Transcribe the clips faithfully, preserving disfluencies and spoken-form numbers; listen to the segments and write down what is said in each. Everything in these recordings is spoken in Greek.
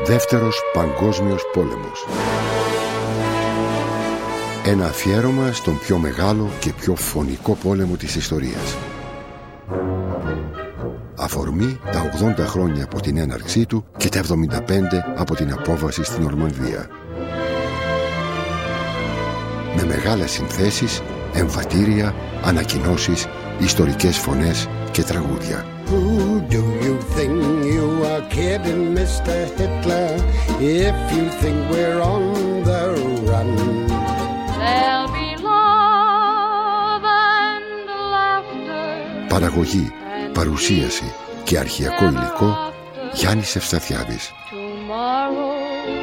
Δεύτερος Παγκόσμιος Πόλεμος. Ένα αφιέρωμα στον πιο μεγάλο και πιο φωνικό πόλεμο της ιστορίας. Αφορμή τα ογδόντα χρόνια από την έναρξή του και τα εβδομήντα πέντε από την απόβαση στην Νορμανδία. Με μεγάλες συνθέσεις, εμβατήρια, ανακοινώσεις, ιστορικές φωνές και τραγούδια. Who do you think you are kidding, Mister Hitler, if you think we're on the run? There'll be love and laughter. Παραγωγή, παρουσίαση και αρχαιακό υλικό Γιάννης Ευσταθιάδης. Tomorrow,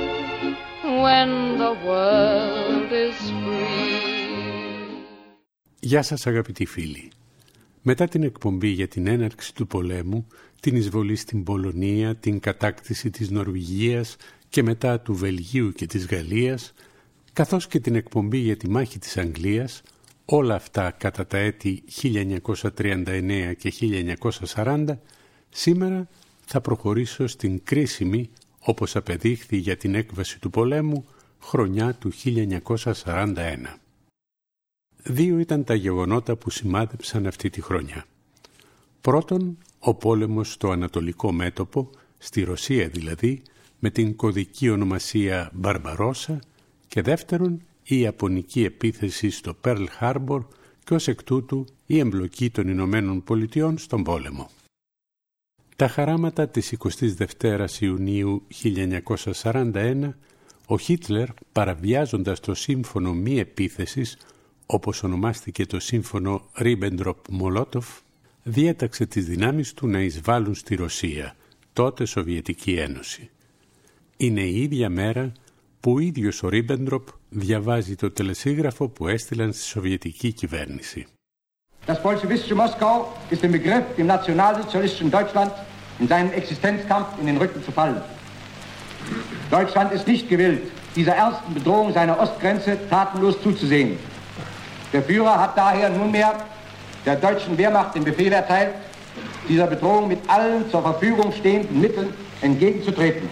when the world is free. Γεια σας αγαπητοί φίλοι. Μετά την εκπομπή για την έναρξη του πολέμου, την εισβολή στην Πολωνία, την κατάκτηση της Νορβηγίας και μετά του Βελγίου και της Γαλλίας, καθώς και την εκπομπή για τη μάχη της Αγγλίας, όλα αυτά κατά τα έτη χίλια εννιακόσια τριάντα εννέα και χίλια εννιακόσια σαράντα, σήμερα θα προχωρήσω στην κρίσιμη, όπως απεδείχθη για την έκβαση του πολέμου, χρονιά του χίλια εννιακόσια σαράντα ένα. Δύο ήταν τα γεγονότα που σημάδεψαν αυτή τη χρονιά. Πρώτον, ο πόλεμος στο Ανατολικό μέτωπο, στη Ρωσία δηλαδή, με την κωδική ονομασία Μπαρμπαρόσα, και δεύτερον, η ιαπωνική επίθεση στο Πέρλ Χάρμπορ και ως εκ τούτου η εμπλοκή των Ηνωμένων Πολιτειών στον πόλεμο. Τα χαράματα της εικοστής δεύτερης Ιουνίου χίλια εννιακόσια σαράντα ένα, ο Χίτλερ, παραβιάζοντας το σύμφωνο μη επίθεσης, όπως ονομάστηκε το σύμφωνο Ρίμπεντροπ-Μολότοφ, διέταξε τις δυνάμεις του να εισβάλλουν στη Ρωσία, τότε Σοβιετική Ένωση. Είναι η ίδια μέρα που ο ίδιος ο Ρίμπεντροπ διαβάζει το τελεσίγραφο που έστειλαν στη Σοβιετική κυβέρνηση. Das bolschewistische Moskau ist im Begriff, dem nationalsozialistischen Deutschland in seinem Existenzkampf in den Rücken zu fallen. Deutschland ist nicht gewillt, dieser ernsten Bedrohung seiner Ostgrenze tatenlos zuzusehen. Der Führer hat daher nunmehr der deutschen Wehrmacht den Befehl erteilt, dieser Bedrohung mit allen zur Verfügung stehenden Mitteln entgegenzutreten.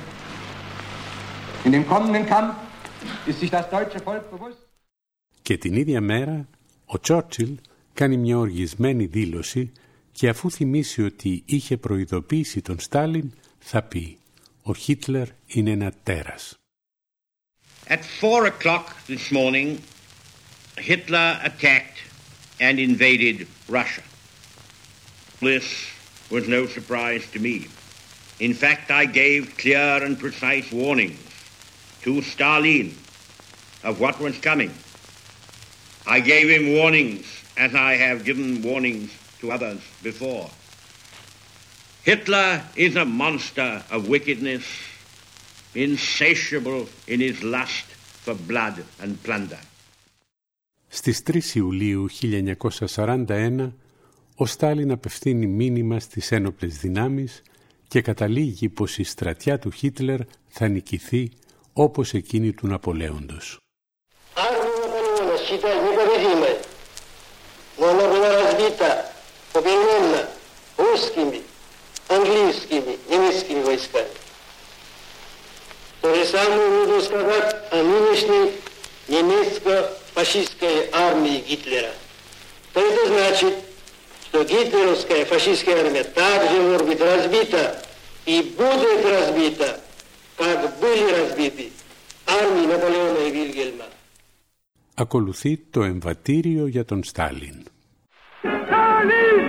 In dem kommenden Kampf ist sich das deutsche Volk bewusst. Και την ίδια μέρα, ο Τσόρτσιλ κάνει μια οργισμένη δήλωση και αφού θυμίσει ότι είχε προειδοποιήσει τον Στάλιν, θα πει «Ο Χίτλερ είναι ένα τέρας». At four o'clock this morning, Hitler attacked and invaded Russia. This was no surprise to me. In fact, I gave clear and precise warnings to Stalin of what was coming. I gave him warnings as I have given warnings to others before. Hitler is a monster of wickedness, insatiable in his lust for blood and plunder. Στις τρεις Ιουλίου χίλια εννιακόσια σαράντα ένα, ο Στάλιν απευθύνει μήνυμα στις ένοπλες δυνάμεις και καταλήγει πως η στρατιά του Χίτλερ θα νικηθεί όπως εκείνη του Ναπολέοντος. Фашистской армии Гитлера, то это значит, что гитлеровская фашистская армия также может быть разбита и будет разбита, как были разбиты армии Наполеона и Вильгельма. Ακολουθεί το εμβατήριο για τον Στάλιν. Στάλιν!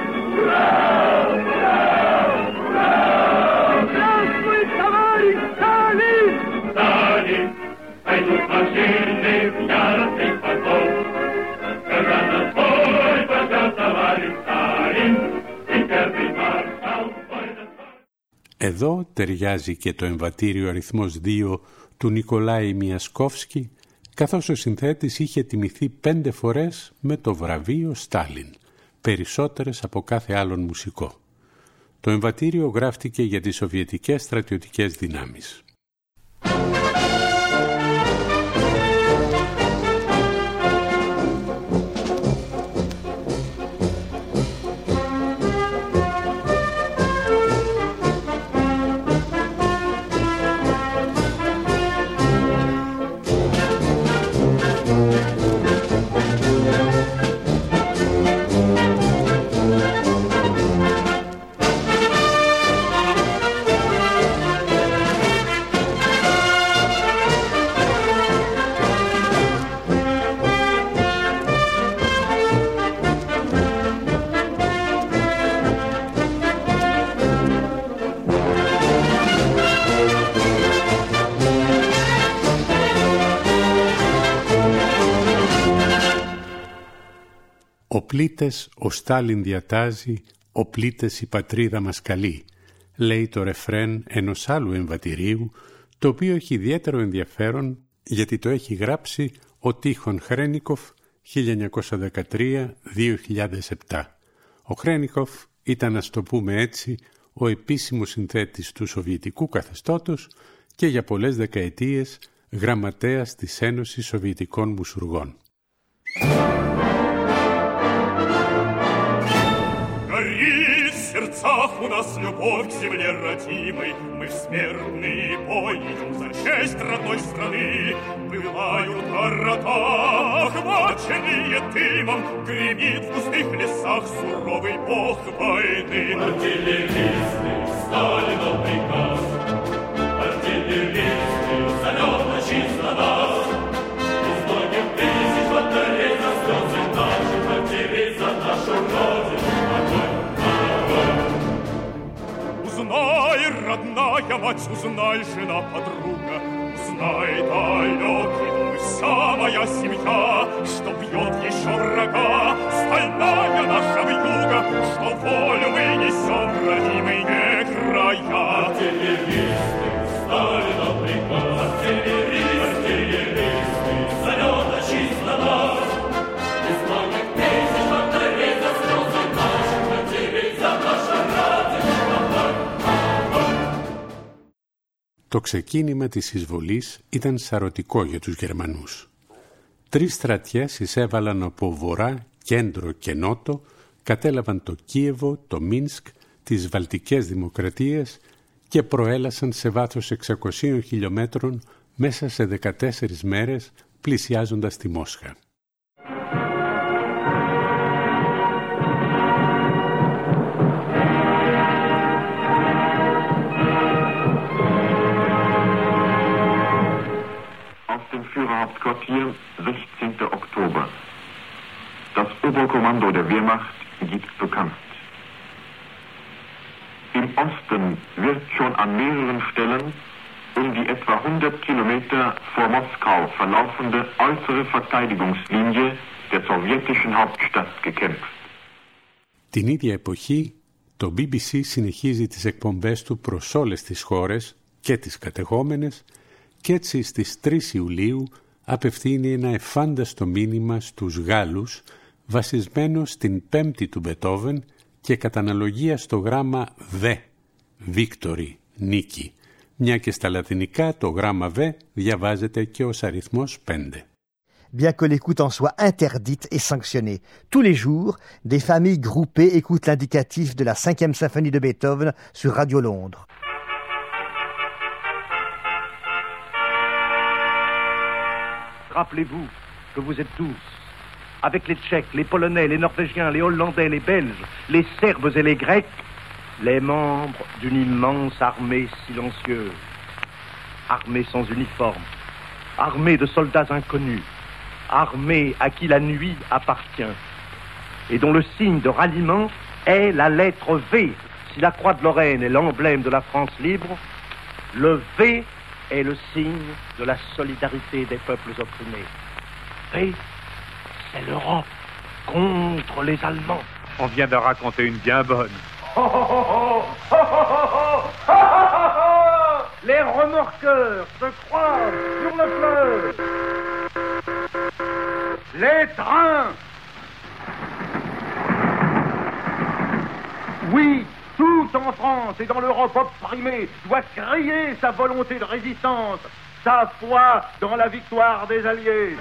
Здравствуй, товарищ Сталин! Сталин! Пойдут машины в яростный поток. Когда на бой пойдет товарищ Сталин, и первый маршал пойдет. Εδώ ταιριάζει και το εμβατήριο αριθμός δύο του Νικολάη Μιασκόφσκι, καθώς ο συνθέτης είχε τιμηθεί πέντε φορές με το βραβείο Στάλιν, περισσότερες από κάθε άλλον μουσικό. Το εμβατήριο γράφτηκε για τις σοβιετικές στρατιωτικές δυνάμεις. πλήτες ο Στάλιν διατάζει, ο πλήτες η πατρίδα μας καλεί, λέει το ρεφρέν ενός άλλου εμβατηρίου, το οποίο έχει ιδιαίτερο ενδιαφέρον γιατί το έχει γράψει ο Τίχον Χρένικοφ χίλια εννιακόσια δεκατρία με δύο χιλιάδες επτά. Ο Χρένικοφ ήταν, ας το πούμε έτσι, ο επίσημος συνθέτης του Σοβιετικού καθεστώτος και για πολλές δεκαετίες γραμματέας της Ένωσης Σοβιετικών Μουσουργών. В сердцах у нас любовь к земле родимой, мы в смертный бой идем за честь родной страны. Пылают города, охваченные дымом, гремит в густых лесах суровый бог войны. Артиллеристы встали на приказ, артиллеристы зовет на чисто нас. Из многих тысяч батарей за слезы наши потерей за нашу родину. Узнай, родная мать, узнай, жена, подруга, узнай, далекий дом, вся моя семья, что бьет еще врага, стальная наша вьюга, что волю мы несем в родимые края. Артиллеристы встали на приказ, артиллеристы, артиллеристы, залета чисто нас, из многих тысяч батарей за слезы наши потерей за нашу родину. Το ξεκίνημα της εισβολής ήταν σαρωτικό για τους Γερμανούς. Τρεις στρατιές εισέβαλαν από βορρά, κέντρο και νότο, κατέλαβαν το Κίεβο, το Μίνσκ, τις Βαλτικές Δημοκρατίες και προέλασαν σε βάθος εξακοσίων χιλιόμετρων μέσα σε δεκατέσσερις μέρες, πλησιάζοντας τη Μόσχα. Führerhauptquartier, sechzehnter Oktober. Das Oberkommando der Wehrmacht gibt bekannt. Im Osten wird schon an mehreren Stellen um die etwa hundert Kilometer vor Moskau verlaufende äußere Verteidigungslinie der sowjetischen Hauptstadt gekämpft. Την ίδια εποχή, το μπι μπι σι συνεχίζει τις εκπομπές του προς όλες τις χώρες και τις κατεχόμενες και έτσι στις τρεις Ιουλίου απευθύνει ένα εφάνταστο μήνυμα στους Γάλλους βασισμένο στην πέμπτη του Μπετόβεν και κατά αναλογία στο γράμμα Β, Victory, νίκη, μια και στα λατινικά το γράμμα Β διαβάζεται και ως αριθμός πέντε. Bien que l'écoute en soit interdite et sanctionnée. Tous les jours, des familles groupées écoutent l'indicatif de la cinquième symphonie de Beethoven sur Radio Londres. Rappelez-vous que vous êtes tous, avec les Tchèques, les Polonais, les Norvégiens, les Hollandais, les Belges, les Serbes et les Grecs, les membres d'une immense armée silencieuse, armée sans uniforme, armée de soldats inconnus, armée à qui la nuit appartient, et dont le signe de ralliement est la lettre V. Si la croix de Lorraine est l'emblème de la France libre, le V est le signe de la solidarité des peuples opprimés. V, c'est l'Europe contre les Allemands. On vient de raconter une bien bonne. Les remorqueurs se croisent sur le fleuve. Les trains. Oui, tout en France et dans l'Europe opprimée doit crier sa volonté de résistance, sa foi dans la victoire des Alliés.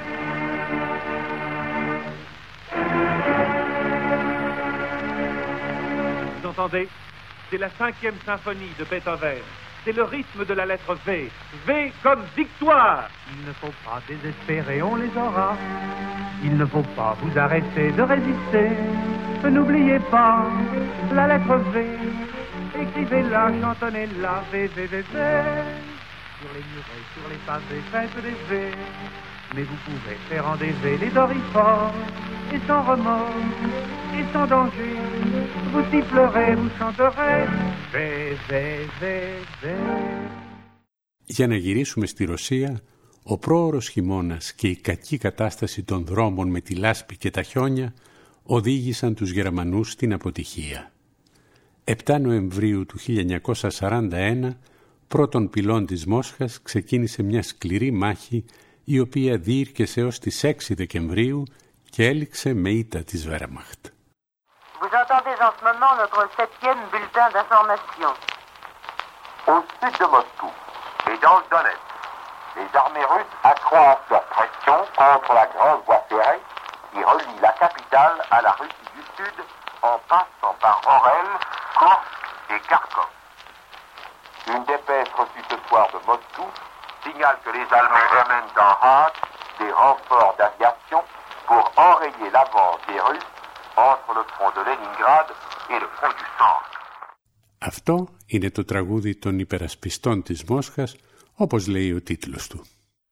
Vous entendez? C'est la cinquième symphonie de Beethoven. C'est le rythme de la lettre V. V comme victoire. Il ne faut pas désespérer, on les aura. Il ne faut pas vous arrêter de résister. N'oubliez pas la lettre V. Écrivez-la, chantonnez-la, V, V, V, V. Sur les murets, sur les pavés, faites des V. Mais vous pouvez faire en des V les dorifores. Et sans remords, et sans danger, vous sifflerez, vous chanterez V, V, V, V. Για να γυρίσουμε στη Ρωσία, ο πρόωρος χειμώνας και η κακή κατάσταση των δρόμων με τη λάσπη και τα χιόνια οδήγησαν τους Γερμανούς στην αποτυχία. επτά Νοεμβρίου του χίλια εννιακόσια σαράντα ένα, πρώτων πυλών της Μόσχας ξεκίνησε μια σκληρή μάχη η οποία διήρκεσε ως τις έξι Δεκεμβρίου και έληξε με ήττα της Wehrmacht. Vous entendez en ce moment notre septième bulletin d'information. Au sud de Moscou et dans le Donetsk, les armées russes accroissent leur pression contre la grande voie ferrée qui relie la capitale à la Russie du Sud en passant par Orel, Kursk et Kharkov. Une dépêche reçue ce soir de Moscou signale que les Allemands ramènent en hâte des renforts d'aviation pour enrayer l'avance des Russes entre le front de Leningrad et le front du centre. Αυτό είναι το τραγούδι των υπερασπιστών της Μόσχας, όπως λέει ο τίτλος του.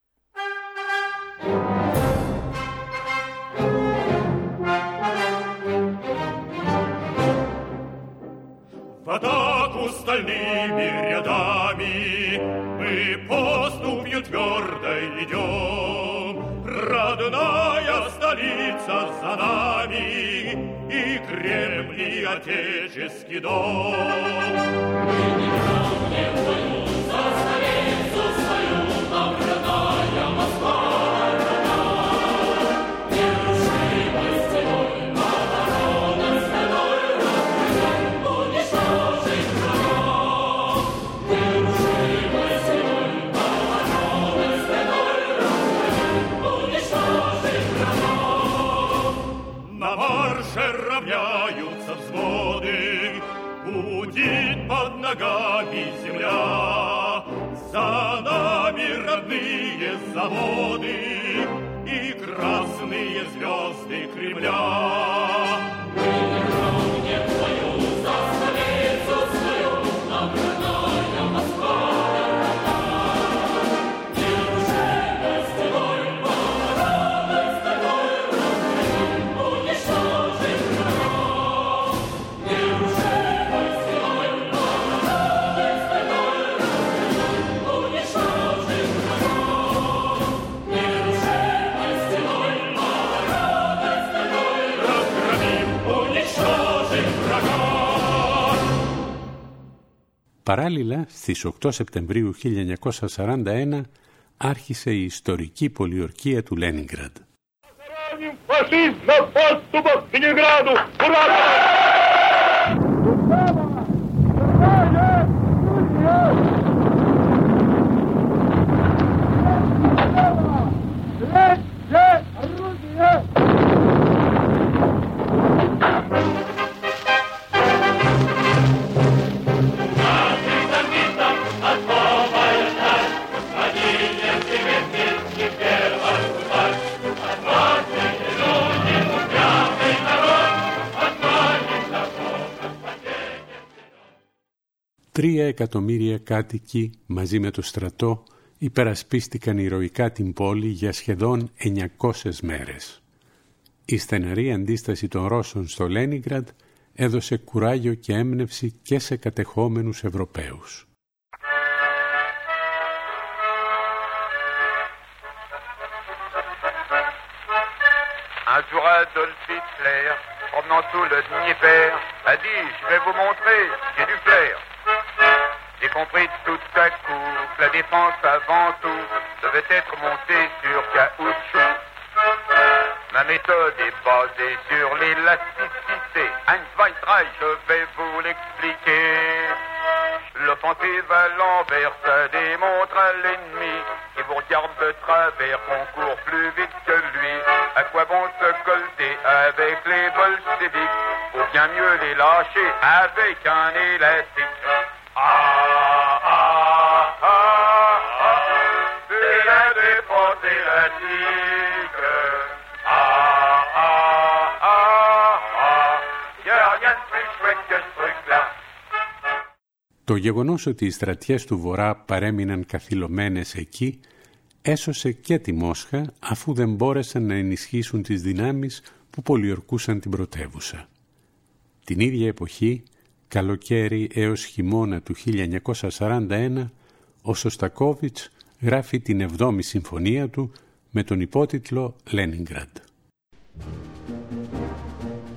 В атаку стальными рядами мы поступью твердой идем. Родная столица за нами и Кремль, и отеческий дом. Мы не гнем войну за столицу свою, нам родная Москва. Равняются взводы, гудит под ногами земля. За нами родные заводы и красные звезды Кремля. Мы не гнем твою за столицу свою, нам родная Москва. Παράλληλα, στις οκτώ Σεπτεμβρίου χίλια εννιακόσια σαράντα ένα άρχισε η ιστορική πολιορκία του Λένινγκραντ. Τρία εκατομμύρια κάτοικοι μαζί με το στρατό υπερασπίστηκαν ηρωικά την πόλη για σχεδόν εννιακόσιες μέρες. Η στεναρή αντίσταση των Ρώσων στο Λένινγκραντ έδωσε κουράγιο και έμπνευση και σε κατεχόμενους Ευρωπαίους. Un jour Adolf Hitler, promenant tout le Dnieper, a dit « Je vais vous montrer, j'ai du flair ». J'ai compris tout à coup que la défense avant tout devait être montée sur caoutchouc. Ma méthode est basée sur l'élasticité. Ein, zwei, drei, je vais vous l'expliquer. L'offensive à l'envers, ça démontre à l'ennemi qui vous regarde de travers, qu'on court plus vite que lui. À quoi bon se colter avec les bolcheviks? Faut bien mieux les lâcher avec un élastique. Ah, ah, ah, ah, c'est la défense élastique. Ah, ah, ah, ah, y'a rien de plus chouette que ce truc-là. Το γεγονός ότι οι στρατιές του Βορρά παρέμειναν καθυλωμένες εκεί έσωσε και τη Μόσχα, αφού δεν μπόρεσαν να ενισχύσουν τις δυνάμεις που πολιορκούσαν την πρωτεύουσα. Την ίδια εποχή, καλοκαίρι έως χειμώνα του χίλια εννιακόσια σαράντα ένα, ο Σωστακόβιτς γράφει την εβδόμη συμφωνία του με τον υπότιτλο «Λένινγκραντ».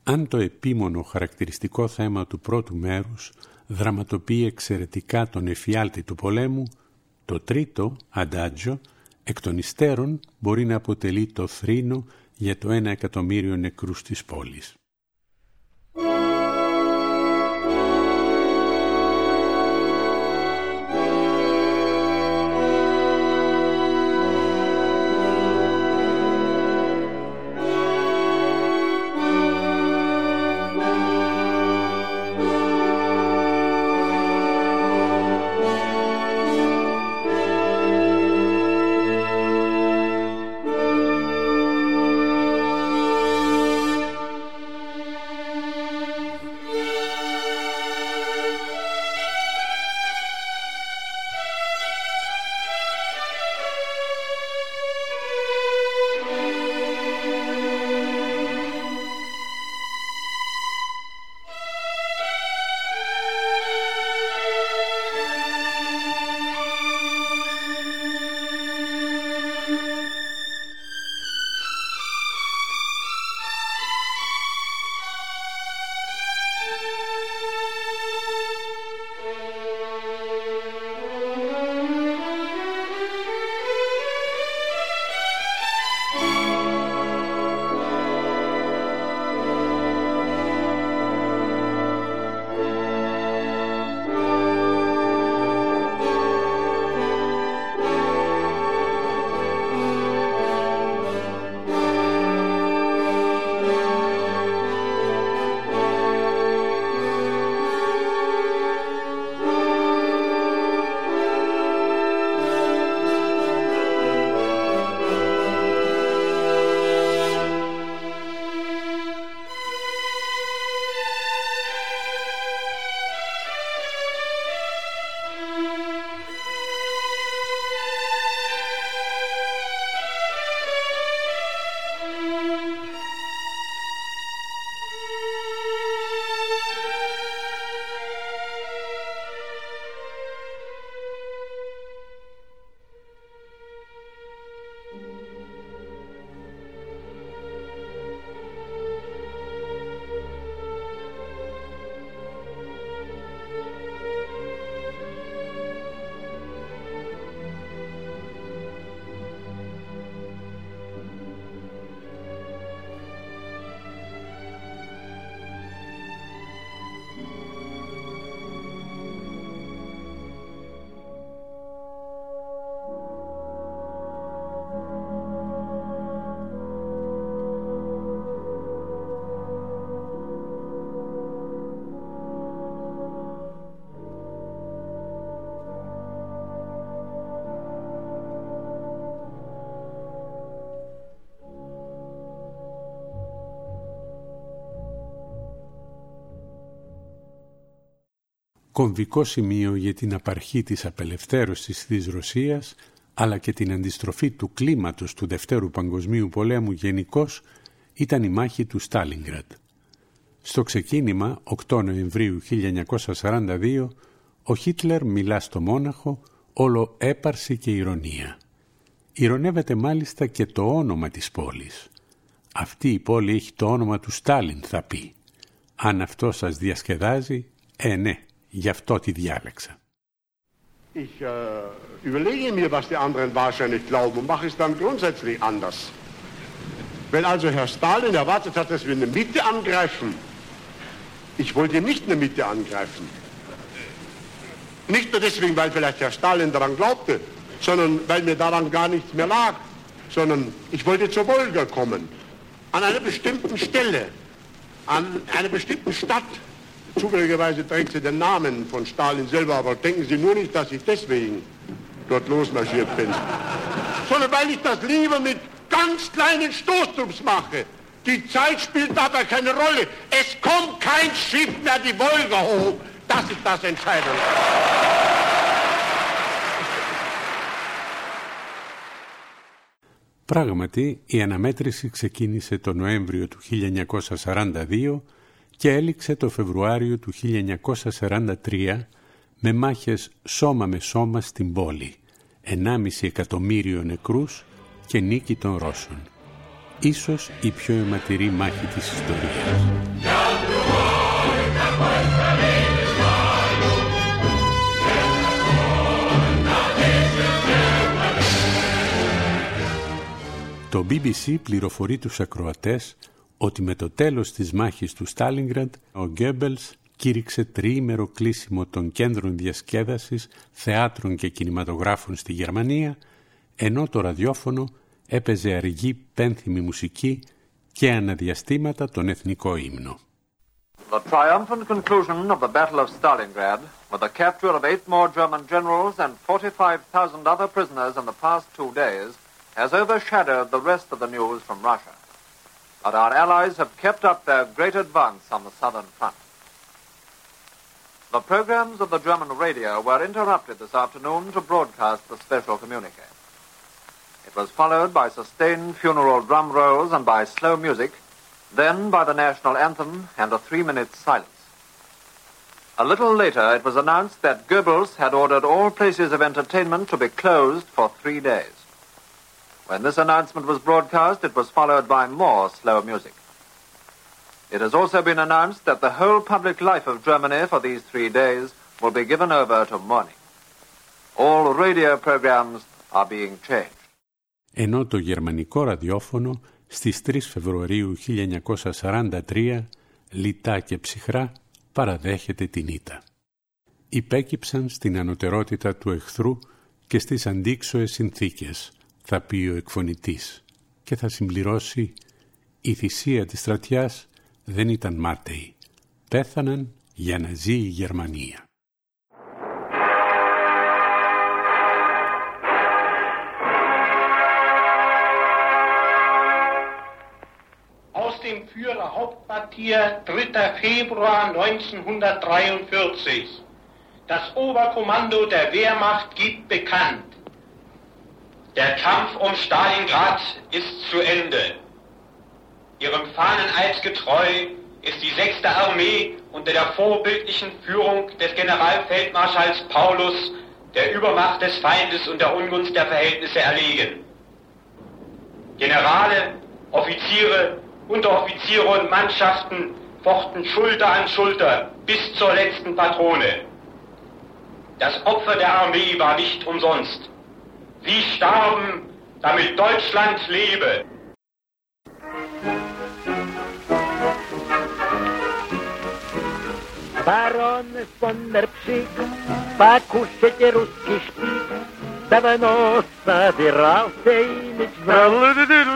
Αν το επίμονο χαρακτηριστικό θέμα του πρώτου μέρους δραματοποιεί εξαιρετικά τον εφιάλτη του πολέμου, το τρίτο, αντάτζο, εκ των υστέρων μπορεί να αποτελεί το θρήνο για το ένα εκατομμύριο νεκρούς της πόλης. κομβικό σημείο για την απαρχή της απελευθέρωσης της Ρωσίας, αλλά και την αντιστροφή του κλίματος του Δευτέρου Παγκοσμίου Πολέμου γενικώς, ήταν η μάχη του Στάλινγκραντ. Στο ξεκίνημα, οκτώ Νοεμβρίου χίλια εννιακόσια σαράντα δύο, ο Χίτλερ μιλά στο μόναχο όλο έπαρση και ηρωνία. Ηρωνεύεται μάλιστα και το όνομα της πόλης. Αυτή η πόλη έχει το όνομα του Στάλιν, θα πει. Αν αυτό σας διασκεδάζει, ε ναι, γι' αυτό τη διάλεξα. Ich äh, überlege mir, was die anderen wahrscheinlich glauben und mache es dann grundsätzlich anders. Wenn also Herr Stalin erwartet hat, dass wir in der Mitte angreifen, ich wollte nicht in der Mitte angreifen. Nicht nur deswegen, weil vielleicht Herr Stalin daran glaubte, sondern weil mir daran gar nichts mehr lag, sondern ich wollte zur Wolga kommen. An einer bestimmten Stelle, an einer bestimmten Stadt. Zufälligerweise trägt sie den Namen von Stalin selber, aber denken Sie nur nicht, dass ich deswegen dort losmarschiert bin. Sondern weil ich das lieber mit ganz kleinen Stoßtrupps mache. Die Zeit spielt dabei keine Rolle. Es kommt kein Schiff mehr die Wolga hoch. Das ist das Entscheidende. Πράγματι, η αναμέτρηση ξεκίνησε το Νοέμβριο του χίλια εννιακόσια σαράντα δύο και έληξε το Φεβρουάριο του χίλια εννιακόσια σαράντα τρία με μάχες σώμα με σώμα στην πόλη, ενάμιση εκατομμύριο νεκρούς και νίκη των Ρώσων. ίσως η πιο αιματηρή μάχη της ιστορίας. Το μπι μπι σι πληροφορεί τους ακροατές ότι με το τέλος της μάχης του Στάλινγκραντ ο Γκέμπελς κήρυξε τριήμερο κλείσιμο των κέντρων διασκέδασης, θεάτρων και κινηματογράφων στη Γερμανία, ενώ το ραδιόφωνο έπαιζε αργή πένθυμη μουσική και αναδιαστήματα τον εθνικό ύμνο. The triumphant conclusion of the Battle of Stalingrad, with the capture of eight more German generals and forty-five thousand other prisoners in the past two days, has overshadowed the rest of the news from Russia. But our allies have kept up their great advance on the southern front. The programs of the German radio were interrupted this afternoon to broadcast the special communique. It was followed by sustained funeral drum rolls and by slow music, then by the national anthem and a three-minute silence. A little later, it was announced that Goebbels had ordered all places of entertainment to be closed for three days. When this announcement was broadcast, it was followed by more slow music. It has also been announced that the whole public life of Germany for these three days will be given over to mourning. All radio programs are being changed. Ενώ το γερμανικό ραδιόφωνο στις τρεις Φεβρουαρίου χίλια εννιακόσια σαράντα τρία λιτά και ψυχρά παραδέχεται την ήττα. Υπέκυψαν στην ανωτερότητα του εχθρού και στις αντίξωες συνθήκες, θα πει ο εκφωνητής, και θα συμπληρώσει «Η θυσία της στρατιάς δεν ήταν μάταιη. Πέθαναν για να ζει η Γερμανία». Aus dem Führerhauptquartier dritter Februar neunzehnhundertdreiundvierzig. Das Oberkommando der Wehrmacht gibt bekannt. Der Kampf um Stalingrad ist zu Ende. Ihrem Fahneneid getreu ist die sechste Armee unter der vorbildlichen Führung des Generalfeldmarschalls Paulus der Übermacht des Feindes und der Ungunst der Verhältnisse erlegen. Generale, Offiziere, Unteroffiziere und Mannschaften fochten Schulter an Schulter bis zur letzten Patrone. Das Opfer der Armee war nicht umsonst. Sie starben, damit Deutschland lebe. Баронес фон дер Пшик, покушайте русский шпик, давно собирался иметь брат.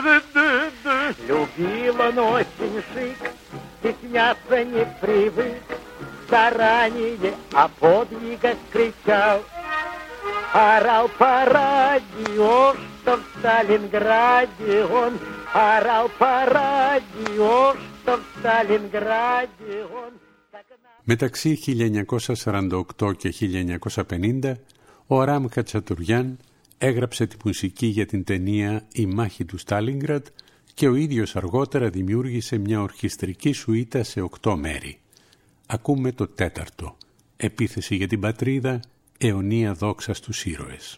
Любил он очень шик, стесняться не привык, заранее о подвигах кричал. Орал по радио, что в Сталинграде он, орал по радио, что в Сталинграде он. Μεταξύ χίλια εννιακόσια σαράντα οκτώ και χίλια εννιακόσια πενήντα, ο Αράμ Χατσατουριάν έγραψε τη μουσική για την ταινία «Η μάχη του Στάλινγκραντ» και ο ίδιος αργότερα δημιούργησε μια ορχιστρική σουίτα σε οκτώ μέρη. Ακούμε το τέταρτο, «Επίθεση για την πατρίδα, αιωνία δόξα στους ήρωες».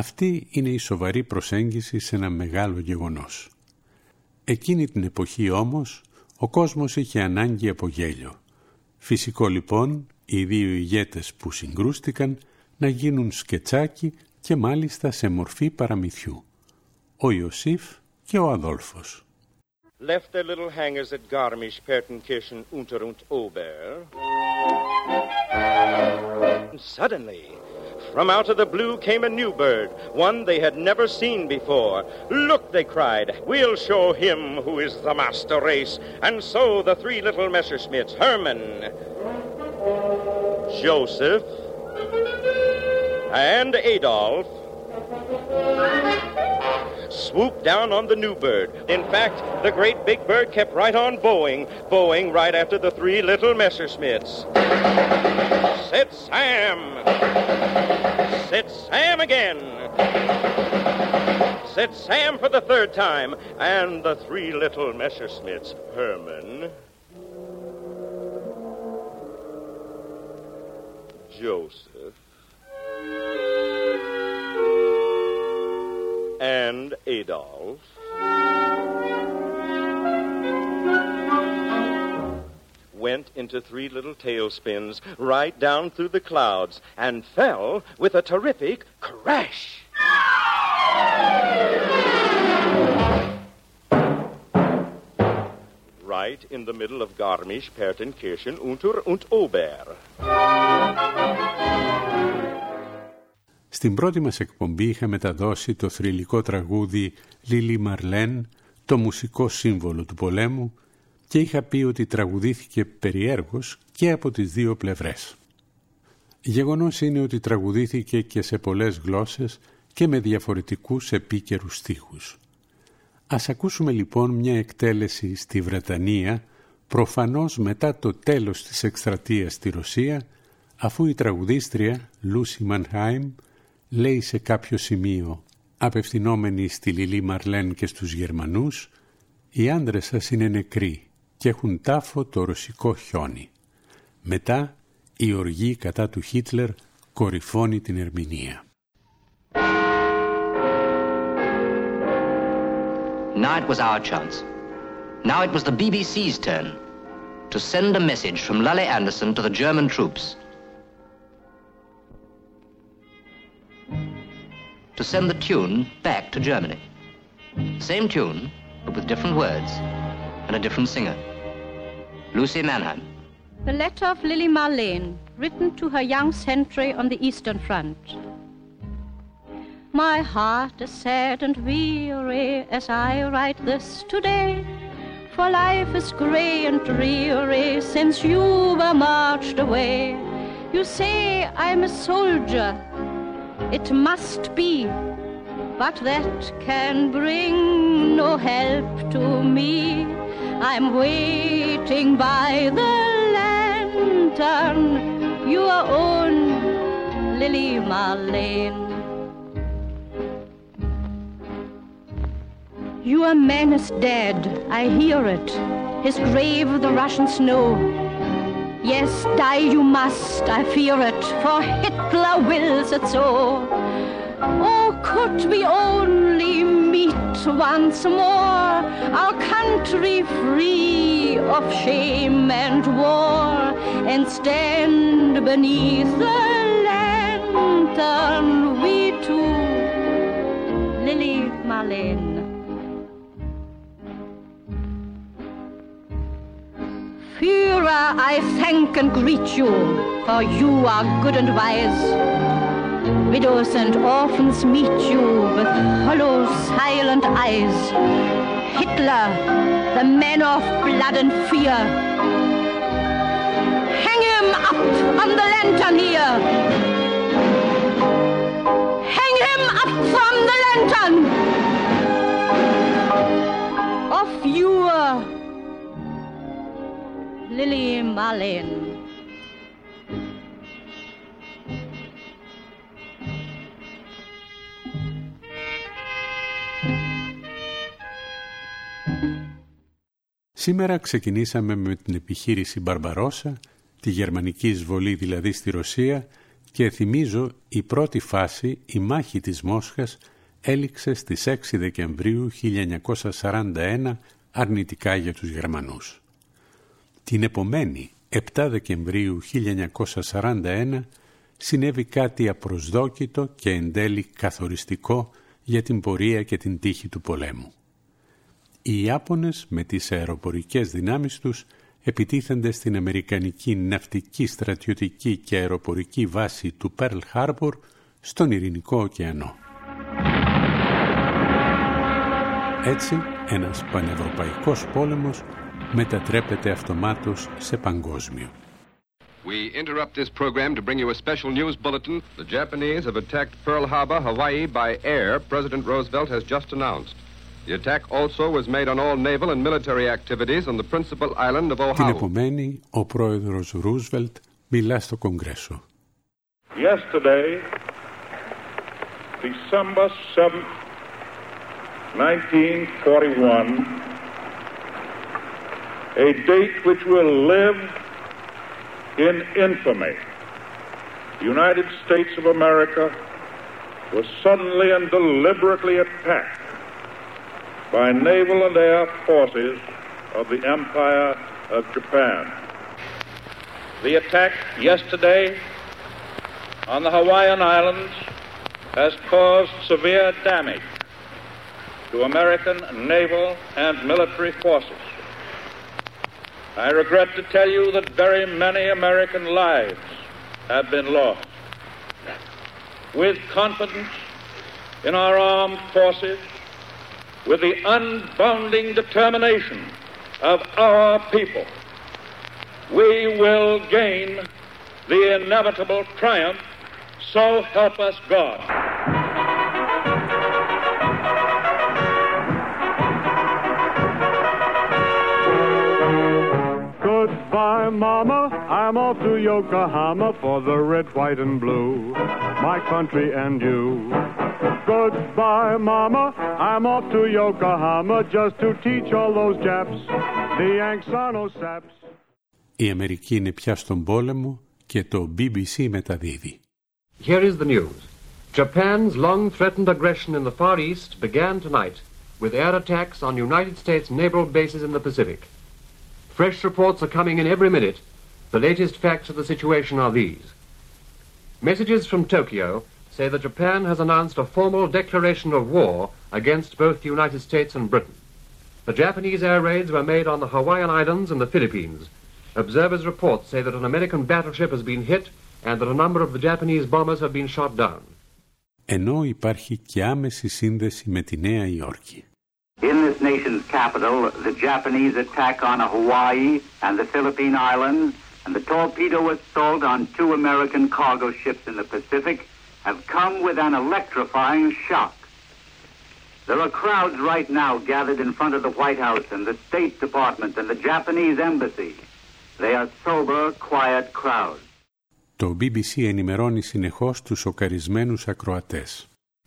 Αυτή είναι η σοβαρή προσέγγιση σε ένα μεγάλο γεγονός. Εκείνη την εποχή όμως ο κόσμος είχε ανάγκη από γέλιο. Φυσικό λοιπόν οι δύο ηγέτες που συγκρούστηκαν να γίνουν σκετσάκι και μάλιστα σε μορφή παραμυθιού. Ο Ιωσήφ και ο Αδόλφος. Left their little hangars at Garmisch, Partenkirchen, Unter und Ober. Suddenly, from out of the blue came a new bird, one they had never seen before. Look, they cried, we'll show him who is the master race. And so the three little Messerschmitts, Hermann, Joseph, and Adolf, swooped down on the new bird. In fact, the great big bird kept right on bowing, bowing right after the three little Messerschmitts. Sit Sam! Sit Sam again! Sit Sam for the third time, and the three little Messerschmitts, Hermann, Joseph, and Adolf went into three little tailspins right down through the clouds and fell with a terrific crash. Right in the middle of Garmisch, Partenkirchen, Unter und Ober. Στην πρώτη μας εκπομπή είχα μεταδώσει το θρυλικό τραγούδι «Λίλι Μαρλέν», το μουσικό σύμβολο του πολέμου, και είχα πει ότι τραγουδήθηκε περιέργως και από τις δύο πλευρές. Γεγονός είναι ότι τραγουδήθηκε και σε πολλές γλώσσες και με διαφορετικούς επίκαιρους στίχους. Ας ακούσουμε λοιπόν μια εκτέλεση στη Βρετανία, προφανώς μετά το τέλος της εκστρατείας στη Ρωσία, αφού η τραγουδίστρια Λούσι Μανχάιμ λέει σε κάποιο σημείο, απευθυνόμενη στη Λίλι Μαρλέν και στους Γερμανούς, «Οι άντρες σας είναι νεκροί και έχουν τάφο το ρωσικό χιόνι». Μετά η οργή κατά του Χίτλερ κορυφώνει την ερμηνεία. Now it was our chance. Now it was the B B C's turn to send a message from Lully Anderson to the German troops. To send the tune back to Germany. Same tune, but with different words and a different singer. Lucy Mannheim. The letter of Lili Marleen, written to her young sentry on the Eastern Front. My heart is sad and weary as I write this today, for life is grey and dreary since you were marched away. You say I'm a soldier, it must be, but that can bring no help to me. I'm waiting by the lantern, your own Lili Marleen. Your man is dead, I hear it. His grave the Russians know. Yes, die you must, I fear it, for Hitler wills it so. Oh, could we only meet once more, our country free of shame and war, and stand beneath the lantern, we two, Lili Marleen. Führer, I thank and greet you, for you are good and wise. Widows and orphans meet you with hollow, silent eyes. Hitler, the man of blood and fear, hang him up on the lantern here. Hang him up from the lantern of your Lili Marleen. Σήμερα ξεκινήσαμε με την επιχείρηση Μπαρμπαρόσα, τη γερμανική εισβολή δηλαδή στη Ρωσία Και θυμίζω, η πρώτη φάση, η μάχη της Μόσχας, έληξε στις έξι Δεκεμβρίου χίλια εννιακόσια σαράντα ένα αρνητικά για τους Γερμανούς. Την επομένη, επτά Δεκεμβρίου χίλια εννιακόσια σαράντα ένα, συνέβη κάτι απροσδόκητο και εν τέλει καθοριστικό για την πορεία και την τύχη του πολέμου. Οι Ιάπωνες με τις αεροπορικές δυνάμεις τους επιτίθενται στην αμερικανική ναυτική, στρατιωτική και αεροπορική βάση του Πέρλ Χάρμπορ στον Ειρηνικό ωκεανό. Έτσι, ένας πανευρωπαϊκός πόλεμος μετατρέπεται αυτομάτως σε παγκόσμιο. We interrupt this program to bring you a special news bulletin. The Japanese have attacked Pearl Harbor, Hawaii by air, President Roosevelt has just announced. The attack also was made on all naval and military activities on the principal island of Oahu. Την επομένη, ο πρόεδρος Ρούσβελτ μιλά στο Κογκρέσο. Yesterday, December seventh, nineteen forty-one, a date which will live in infamy. The United States of America was suddenly and deliberately attacked by naval and air forces of the Empire of Japan. The attack yesterday on the Hawaiian Islands has caused severe damage to American naval and military forces. I regret to tell you that very many American lives have been lost. With confidence in our armed forces, with the unbounding determination of our people, we will gain the inevitable triumph, so help us God. Goodbye, Mama, I'm off to Yokohama for the red, white, and blue, my country and you. Goodbye, Mama, I'm off to Yokohama just to teach all those Japs the Yanks are no saps. Η Αμερική είναι πια στον πόλεμο και το μπι μπι σι μεταδίδει. Here is the news. Japan's long-threatened aggression in the Far East began tonight with air attacks on United States naval bases in the Pacific. Fresh reports are coming in every minute. The latest facts of the situation are these. Messages from Tokyo say that Japan has announced a formal declaration of war against both the United States and Britain. The Japanese air raids were made on the Hawaiian Islands and the Philippines. Observers' reports say that an American battleship has been hit and that a number of the Japanese bombers have been shot down. Ενώ υπάρχει και άμεση σύνδεση με τη Νέα Υόρκη. In this nation's capital, the Japanese attack on Hawaii and the Philippine Islands and the torpedo assault on two American cargo ships in the Pacific have come with an electrifying shock. There are crowds right now gathered in front of the White House and the State Department and the Japanese Embassy. They are sober, quiet crowds. Το μπι μπι σι ενημερώνει συνεχώς τους σοκαρισμένους ακροατές.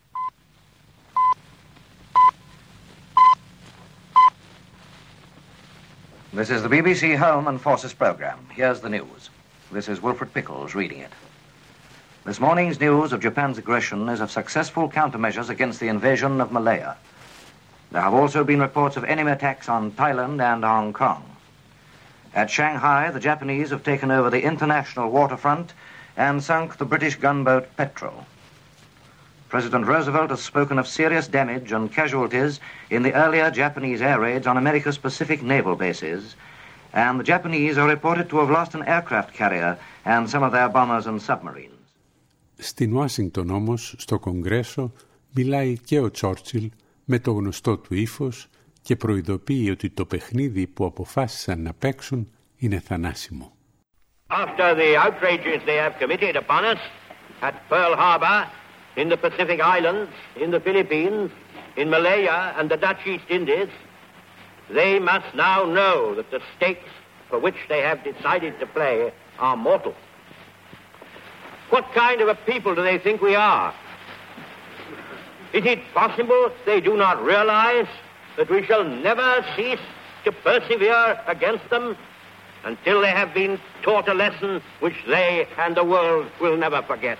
This is the B B C Home and Forces program. Here's the news. This is Wilfred Pickles reading it. This morning's news of Japan's aggression is of successful countermeasures against the invasion of Malaya. There have also been reports of enemy attacks on Thailand and Hong Kong. At Shanghai, the Japanese have taken over the international waterfront and sunk the British gunboat Petrel. President Roosevelt has spoken of serious damage and casualties in the earlier Japanese air raids on America's Pacific naval bases, and the Japanese are reported to have lost an aircraft carrier and some of their bombers and submarines. Στην Ουάσιγκτον όμως, στο Κογκρέσο, μιλάει και ο Τσόρτσιλ με το γνωστό του ύφος και προειδοποιεί ότι το παιχνίδι που αποφάσισαν να παίξουν είναι θανάσιμο. After the outrages they have committed upon us at Pearl Harbor, in the Pacific Islands, in the Philippines, in Malaya and the Dutch East Indies, they must now know that the stakes for which they have decided to play are mortal. What kind of a people do they think we are? Is it possible they do not realize that we shall never cease to persevere against them until they have been taught a lesson which they and the world will never forget.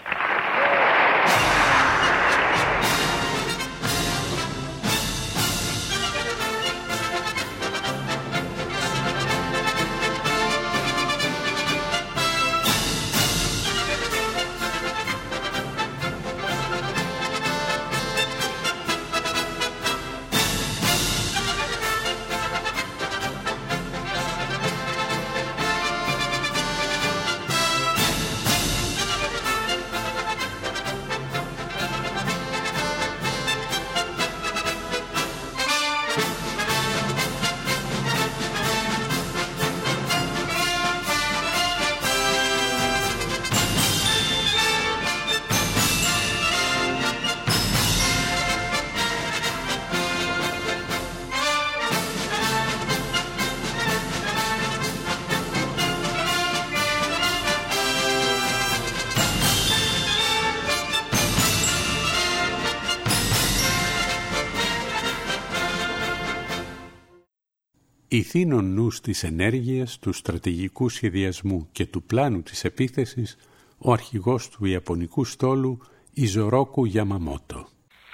Ηθήνων νους της ενέργειας, του στρατηγικού σχεδιασμού και του πλάνου της επίθεσης, ο αρχηγός του Ιαπωνικού στόλου Ιζορόκου Γιαμαμότο.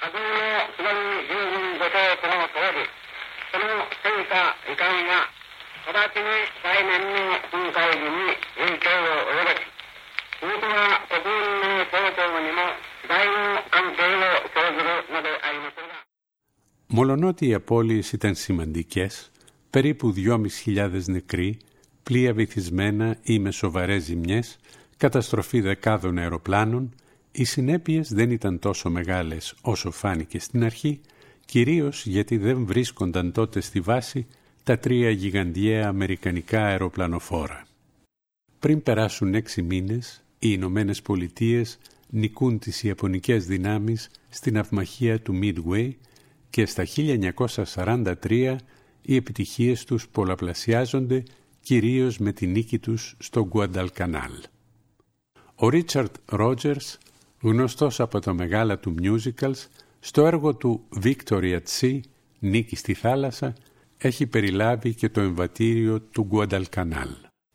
Μολονότι οι απώλειες ήταν σημαντικές, περίπου δυόμισι χιλιάδες νεκροί, πλοία βυθισμένα ή με σοβαρές ζημιές, καταστροφή δεκάδων αεροπλάνων, οι συνέπειες δεν ήταν τόσο μεγάλες όσο φάνηκε στην αρχή, κυρίως γιατί δεν βρίσκονταν τότε στη βάση τα τρία γιγαντιαία αμερικανικά αεροπλανοφόρα. Πριν περάσουν έξι μήνες, οι Ηνωμένες Πολιτείες νικούν τις Ιαπωνικές δυνάμεις στην αυμαχία του Midway και στα χίλια εννιακόσια σαράντα τρία οι επιτυχίες τους πολλαπλασιάζονται, κυρίως με τη νίκη τους στο Γκουανταλκανάλ. Ο Ρίτσαρντ Ρότζερς, γνωστός από τα μεγάλα του musicals, στο έργο του Victory at Sea, Νίκη στη θάλασσα, έχει περιλάβει και το εμβατήριο του Γκουανταλκανάλ.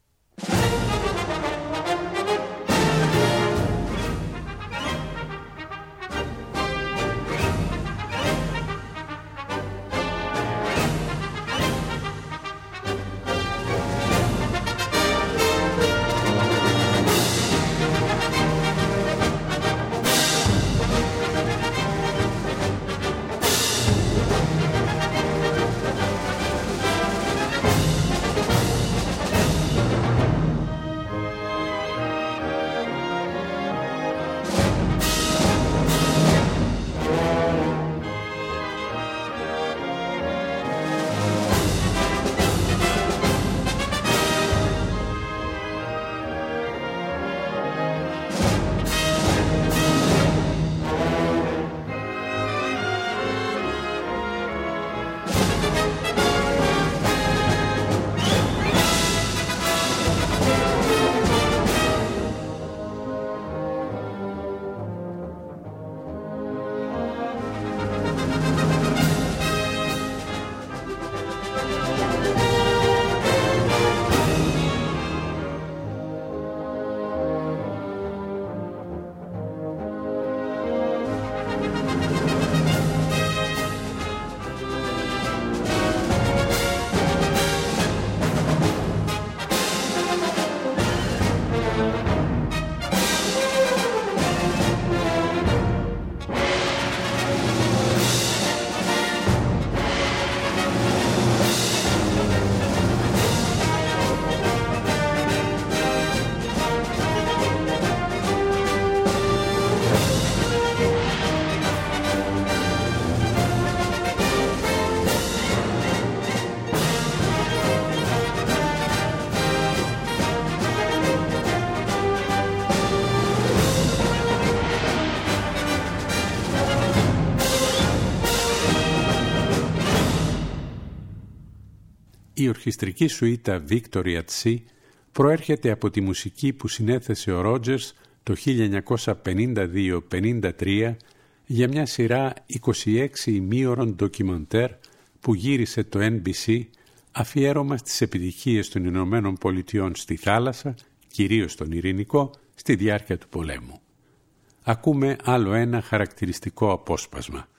Η ορχιστρική σουίτα Victory at Sea προέρχεται από τη μουσική που συνέθεσε ο Ρότζερς το χίλια εννιακόσια πενήντα δύο πενήντα τρία για μια σειρά είκοσι έξι ημίωρων ντοκιμαντέρ που γύρισε το Εν Μπι Σι αφιέρωμα στις επιτυχίες των Ηνωμένων Πολιτειών στη θάλασσα, κυρίως στον Ειρηνικό, στη διάρκεια του πολέμου. Ακούμε άλλο ένα χαρακτηριστικό απόσπασμα.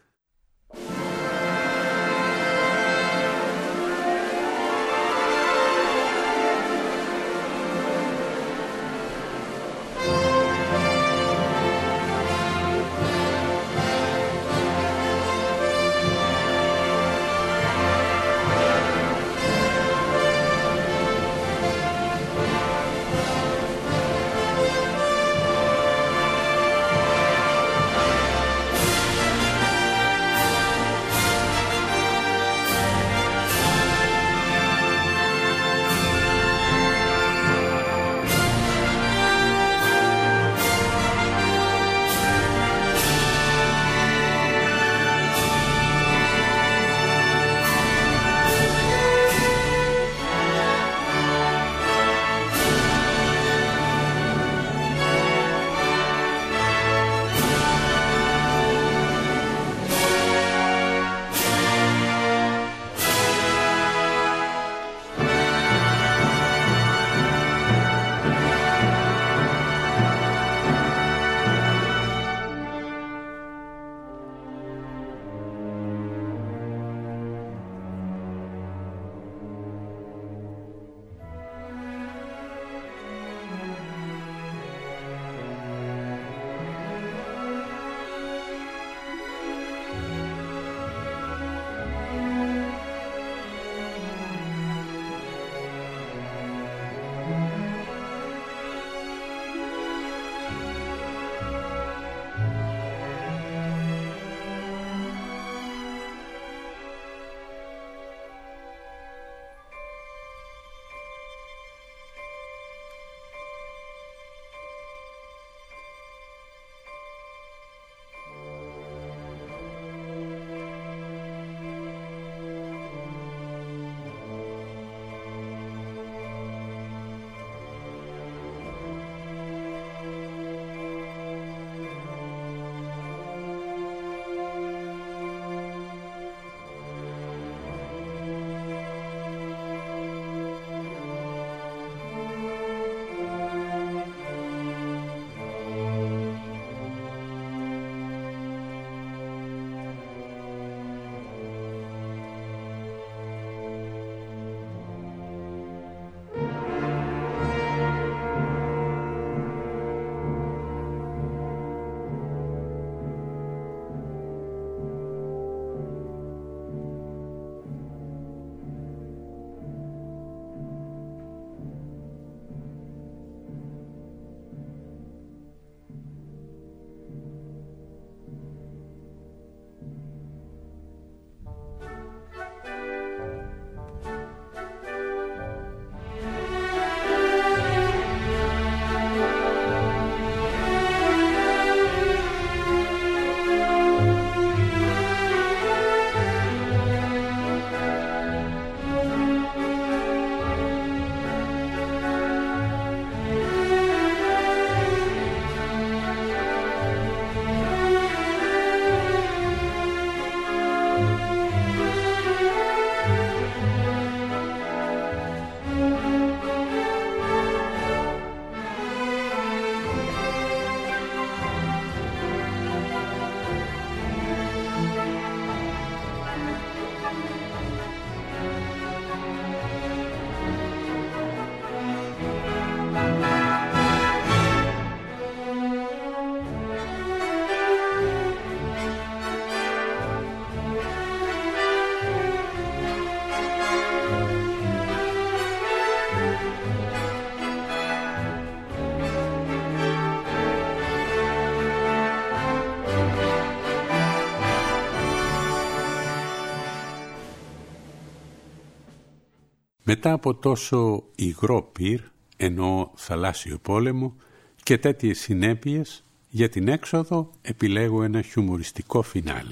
Μετά από τόσο υγρό πυρ, εννοώ θαλάσσιο πόλεμο, και τέτοιες συνέπειες, για την έξοδο επιλέγω ένα χιουμοριστικό φινάλε.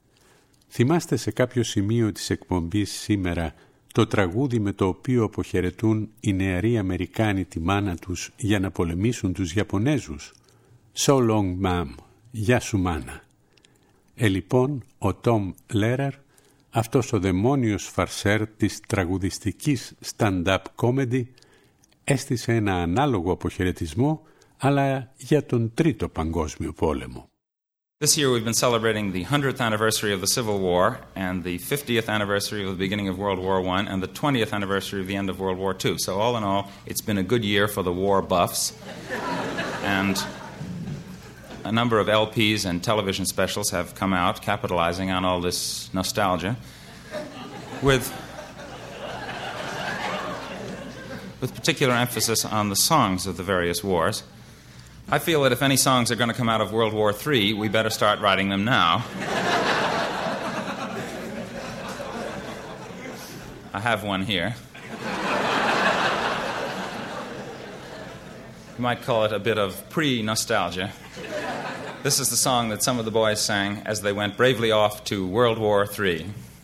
Θυμάστε σε κάποιο σημείο της εκπομπής σήμερα το τραγούδι με το οποίο αποχαιρετούν οι νεαροί Αμερικάνοι τη μάνα τους για να πολεμήσουν τους Ιαπωνέζους? So long, ma'am. Γεια σου, μάνα. Ε, λοιπόν, ο Τόμ Λέρερ αυτός ο δαιμόνιος φαρσέρ της τραγουδιστικής stand-up comedy έστησε ένα ανάλογο αποχαιρετισμό, αλλά για τον Τρίτο Παγκόσμιο Πόλεμο. This year we've been celebrating the hundredth anniversary of the Civil War and the fiftieth anniversary of the beginning of World War One and the twentieth anniversary of the end of World War Two. So all in all, it's been a good year for the war buffs. And a number of L Ps and television specials have come out capitalizing on all this nostalgia with, with particular emphasis on the songs of the various wars. I feel that if any songs are going to come out of World War Three, we better start writing them now. I have one here. You might call it a bit of pre-nostalgia. This is the song that some of the boys sang as they went bravely off to World War Three.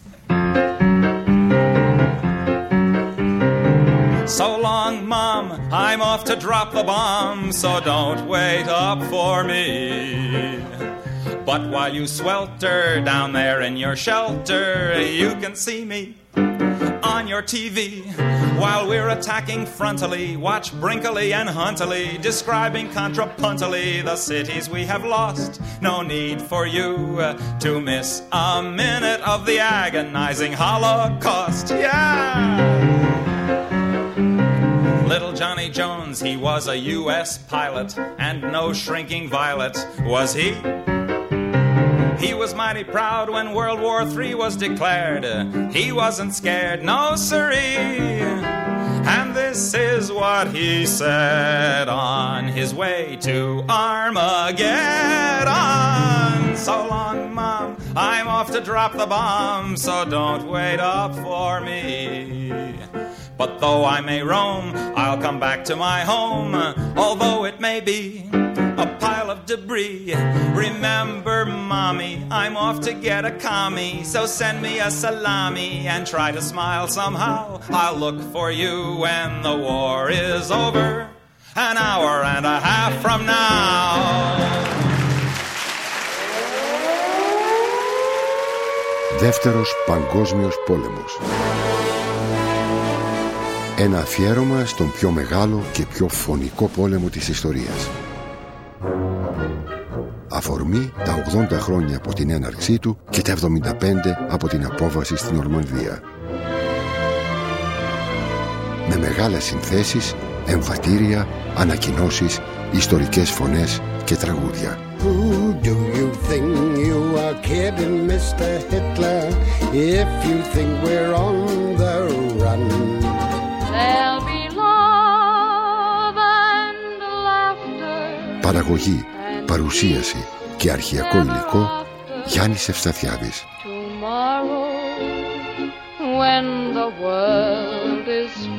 So long, Mom, I'm off to drop the bomb, so don't wait up for me. But while you swelter down there in your shelter, you can see me on your T V. While we're attacking frontally, watch Brinkley and Huntley describing contrapuntally the cities we have lost. No need for you to miss a minute of the agonizing Holocaust. Yeah! Little Johnny Jones, he was a U S pilot, and no shrinking violet was he. He was mighty proud when World War Three was declared. He wasn't scared, no siree. And this is what he said on his way to Armageddon. So long, Mom, I'm off to drop the bomb, so don't wait up for me. But though I may roam, I'll come back to my home, although it may be a pile of debris. Remember, Mommy, I'm off to get a commie, so send me a salami and try to smile somehow. I'll look for you when the war is over, an hour and a half from now. Δεύτερος Παγκόσμιος Πόλεμος. Ένα αφιέρωμα στον πιο μεγάλο και πιο φωνικό πόλεμο της ιστορίας. Αφορμή τα ογδόντα χρόνια από την έναρξή του και τα εβδομήντα πέντε από την απόβαση στην Νορμανδία. Με μεγάλες συνθέσεις, εμβατήρια, ανακοινώσεις, ιστορικές φωνές και τραγούδια. Who do you think you are kidding, Mister Hitler, if you think we're on the run? There'll be love and laughter. Παραγωγή, παρουσίαση και αρχαιακό υλικό Γιάννης Ευσταθιάδης. Tomorrow, when the world is